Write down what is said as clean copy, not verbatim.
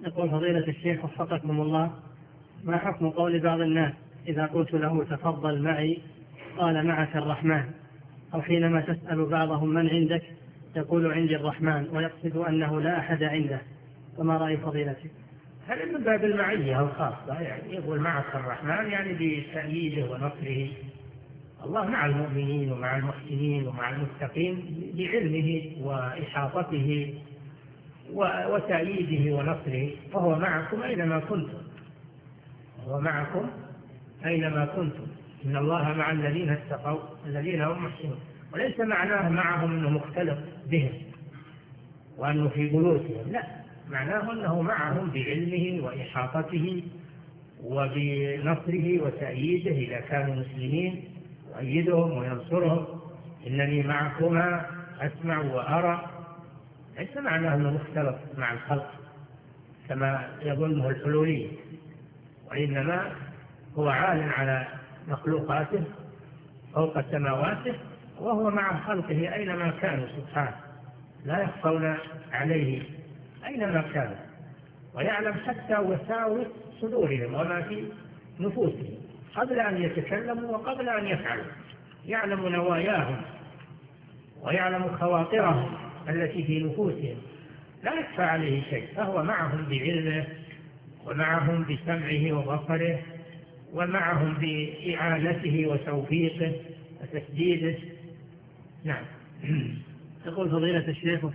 يقول فضيلة الشيخ وفقكم الله، ما حكم قول بعض الناس إذا قلت له تفضل معي قال معك الرحمن، أو حينما تسأل بعضهم من عندك يقول عندي الرحمن ويقصد أنه لا أحد عنده، فما رأي فضيلتك؟ هذا من باب المعية الخاصة، يعني يقول معك الرحمن يعني بتأييده ونصره. الله مع المؤمنين ومع المحسنين ومع المتقين بعلمه وإحاطته وتأييده ونصره، فهو معكم أينما كنتم، وهو معكم أينما كنتم. إن الله مع الذين اتقوا الذين هم محسنون. وليس معناه معهم أنه مختلط بهم وأنه في بيوتهم، لا، معناه أنه معهم بعلمه وإحاطته وبنصره وتأييده إذا كانوا مسلمين، يؤيدهم وينصرهم. إنني معكما أسمع وأرى، ليس معناه أنه مختلط مع الخلق كما يظنه الحلولية، وإنما هو عال على مخلوقاته فوق سماواته، وهو مع خلقه أينما كانوا سبحانه، لا يخفون عليه أينما كانوا، ويعلم حتى وساوس صدورهم وما في نفوسهم قبل أن يتكلموا وقبل أن يفعلوا، يعلم نواياهم ويعلم خواطرهم التي في نفوسهم، لا يخفى عليه شيء، فهو معهم بعلمه ومعهم بسمعه وبصره ومعهم بإعانته وتوفيقه وتسديده. نعم. يقول فضيلة الشيخ